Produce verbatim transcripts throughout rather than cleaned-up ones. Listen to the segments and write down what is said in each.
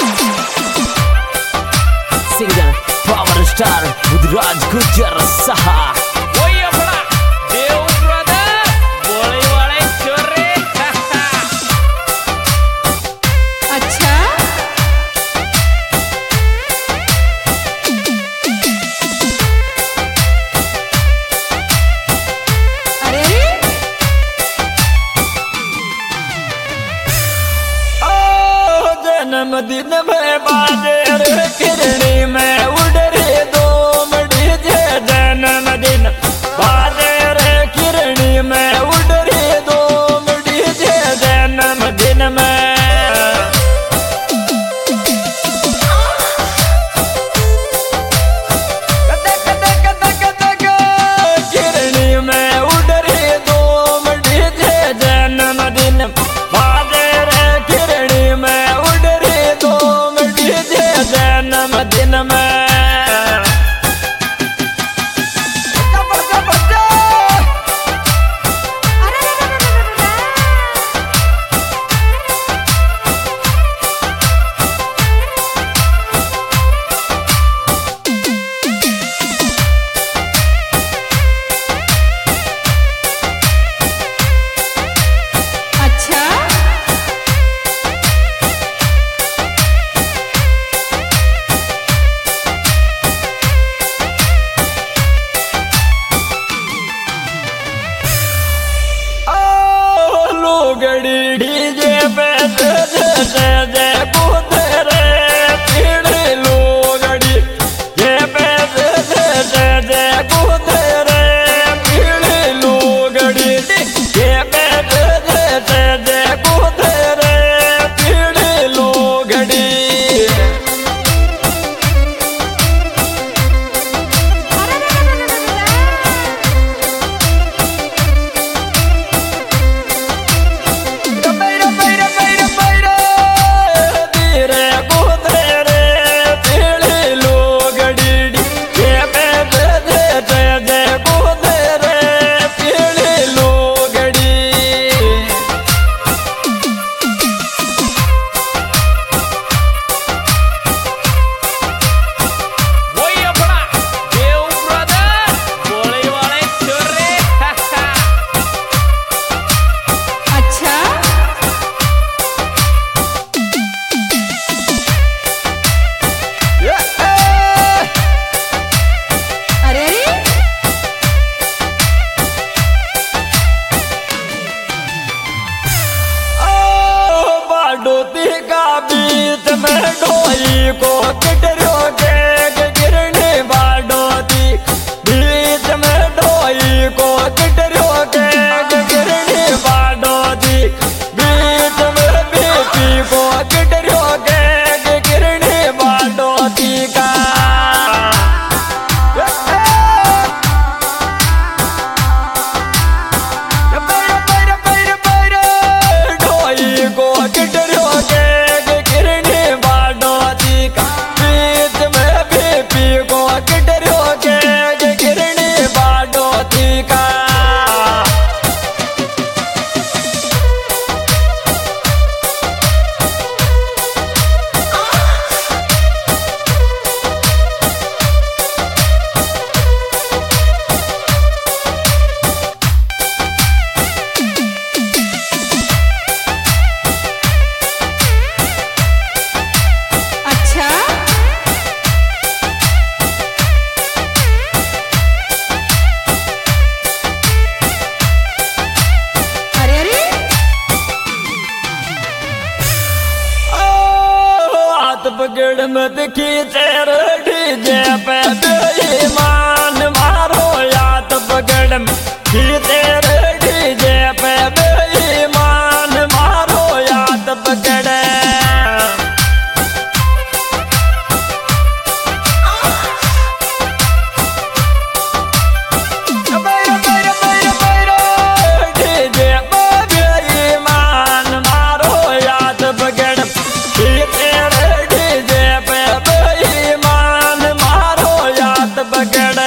Singer power star Budhraj गुजर सहा वही अपना देव ब्रदर बोले वाले चोरे। अच्छा अरे ओ जन्मदिन में बाजे रे किरणी में उड़ रे दो मडीजे जन्मदिन बाजे रे किरणी में उड़ रे दो मडीजे जन्मदिन में किरणी में उड़ रे दो मडीजे जन्मदिन बाजे रे किरणी में उड़ रे दो मडीजे जन्मदिन में अच्छा लोगड़ी डीजे पे जय जय जय कूदे रे पीड़े लोगड़ी ये पे जय जय जय जय कूदे रे पीड़े लोगड़ी ये पे जय जय जय जय कूदे रे पीड़े लोगड़ी बैरा बैरा बैरा बैरा धीरे कूदे रे पीड़े लोगड़ी ये पे जय जय जय जय कूदे रे पीड़े लोगड़ी वही अपना देव ब्रदर बोले वाले चोरे। अच्छा अरे अरे ओ बाडोती का बीत में ढोई को किटरो के गिरने बाडोती बीच में ढोई को किटरो के गिरने बाडोती बीच में बेटी को किटरो के गिरने बाडोती का बैरा बैरा बैरा बैरा ढोई को किटरो के गिरने बाडोती का बीच में बेटी को किटरो के गिरने बाडोती का अच्छा अरे अरे हाथ पकड़ मत खींचे डीजे पे बेईमान मारो हाथ पकड़ खींचे डीजे पे बेईमान मारो हाथ पकड़ बैरा बैरा बैरा बैरा डीजे पे बेईमान मारो हाथ पकड़ खींचे डीजे पे बेईमान मारो हाथ पकड़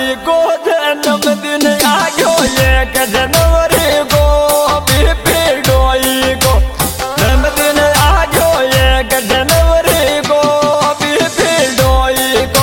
डोई को जन्मदिन आ गयो एक जनवरी को बीपी डोई को जन्मदिन आ गयो एक जनवरी को बीपी डोई को।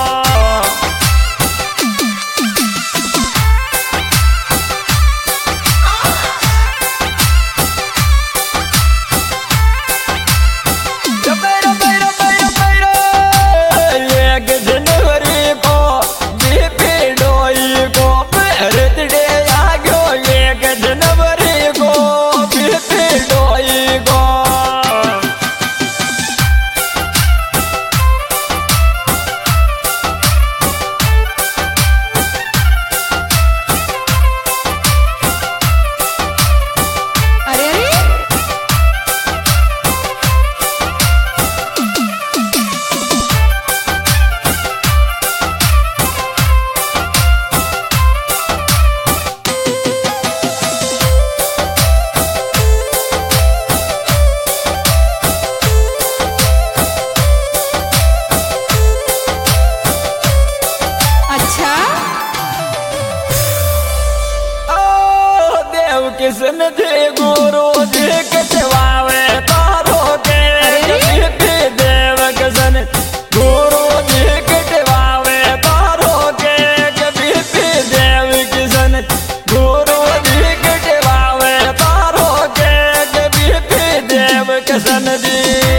किसन दे गुरु जी कटवावे तारो के बीपी देव किसन गुरु जी कटवावे तारो के बीपी देव किसन गुरु जी कटवावे तारो के बीपी देव किसन जी।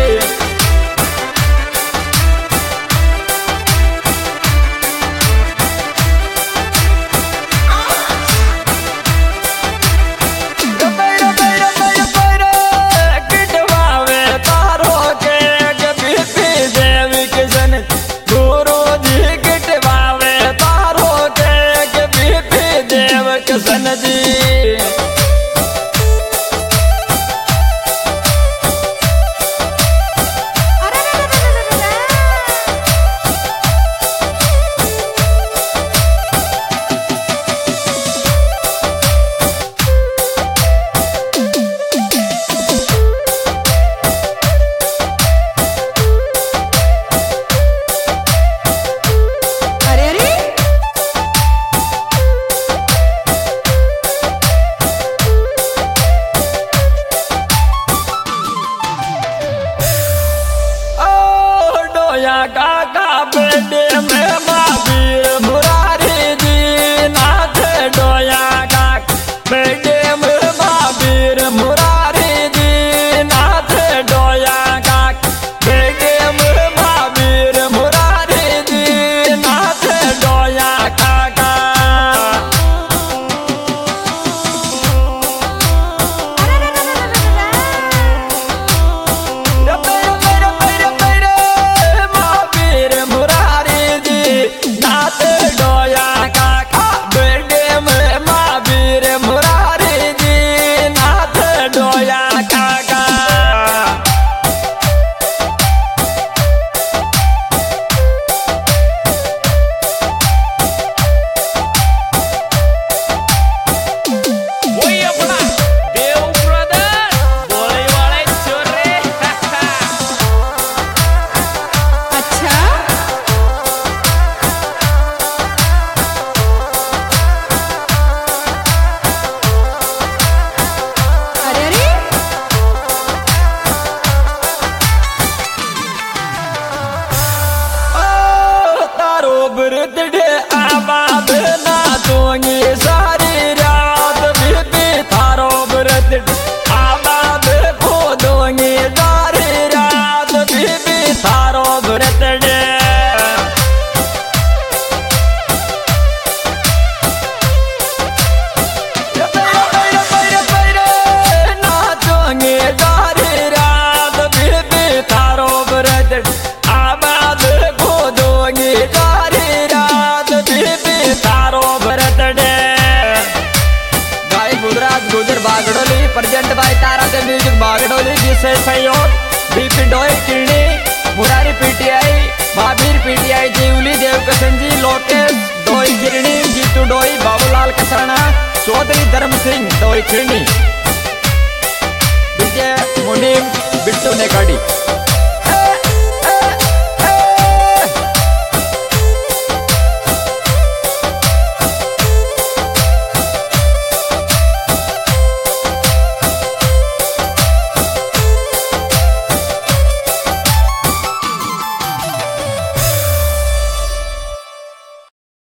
किसन जी काका बेटे में महावीर मुरारी जी नाथ डोया काका बेटे में महावीर मुरारी जी नाथ डोया काका बेटे में महावीर मुरारी जी नाथ डोया काका। बर्थडे आबाद ना दूंगी सारी रात बीपी थारो बर्थडे आबाद खो दूंगी सारी रात बीपी थारो बर्थडे। नाचूंगी सारी रात बीपी थारो बर्थडे आबाद खो दूंगी बागडोली प्रेजेंट बाय तारा के म्यूजिक बागडोली जिसे सहयोग बीपी डोई किरणी मुरारी पीटीआई महावीर पीटीआई जीवली देवकिशन जी लोकेश डोई किरणी जीतू डोई बाबूलाल कसराना चौधरी धर्म सिंह डोई किरणी विजय मुनीम बिट्टू ने काटी।